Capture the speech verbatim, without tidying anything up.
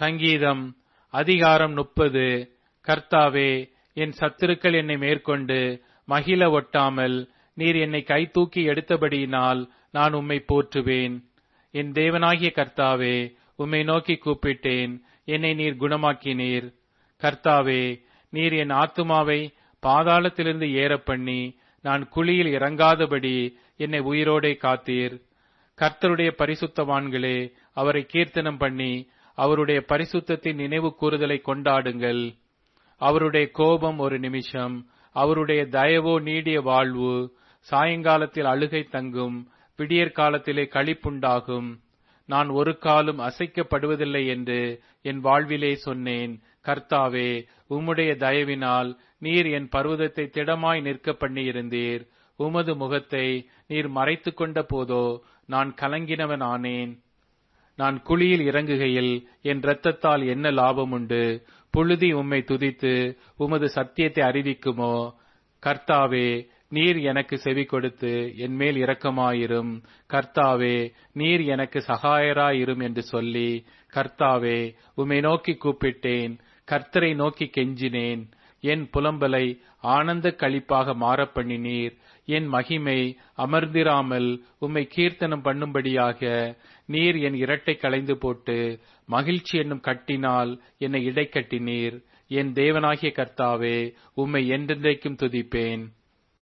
சங்கீதம் அதிகாரம் முப்பது. கர்த்தாவே, என் சத்துருக்கள் என்னை மேற்கொண்டு மகிழ ஒட்டாமல் நீர் என்னை கை தூக்கி எடுத்தபடியினால் நான் உம்மை போற்றுவேன். என் தேவனாகிய கர்த்தாவே, உம்மை நோக்கி கூப்பிட்டேன், என்னை நீர் குணமாக்கினீர். கர்த்தாவே, நீர் என் ஆத்துமாவை பாதாளத்திலிருந்து ஏறப் பண்ணி நான் குழியில் இறங்காதபடி என்னை உயிரோடே காத்தீர். கர்த்தருடைய பரிசுத்தவான்களே, அவரை கீர்த்தனம் பண்ணி அவருடைய பரிசுத்தத்தின் நினைவு கூறுதலை கொண்டாடுங்கள். அவருடைய கோபம் ஒரு நிமிஷம், அவருடைய தயவோ நீடிய வாழ்வு. சாயங்காலத்தில் அழுகை தங்கும், விடியற் காலத்திலே களிப்புண்டாகும். நான் ஒரு காலும் அசைக்கப்படுவதில்லை என்று என் வாழ்விலே சொன்னேன். கர்த்தாவே, உம்முடைய தயவினால் நீர் என் பர்வதத்தை திடமாய் நிற்க பண்ணியிருந்தீர். உமது முகத்தை நீர் மறைத்து கொண்ட போதோ நான் கலங்கினவன் ஆனேன். நான் குழியில் இறங்குகையில் என் இரத்தத்தால் என்ன லாபம் உண்டு? புழுதி உம்மை துதித்து உமது சத்தியத்தை அறிவிக்குமோ? கர்த்தாவே, நீர் எனக்கு செவி கொடுத்து என் மேல் இரக்கமாயிரும். கர்த்தாவே, நீர் எனக்கு சகாயராயிரும் என்று சொல்லி, கர்த்தாவே, உம்மை நோக்கி கூப்பிட்டேன், கர்த்தரை நோக்கி கெஞ்சினேன். என் புலம்பலை ஆனந்த களிப்பாக மாறப் பண்ணினீர். என் மகிமை அமர்ந்திராமல் உம்மை கீர்த்தனம் பண்ணும்படியாக நீர் என் இரட்டை களைந்து போட்டு மகிழ்ச்சி என்னும் கட்டினால் என்னை இடைக்கட்டினீர். என் தேவனாகிய கர்த்தாவே, உம்மை என்றென்றைக்கும் துதிப்பேன்.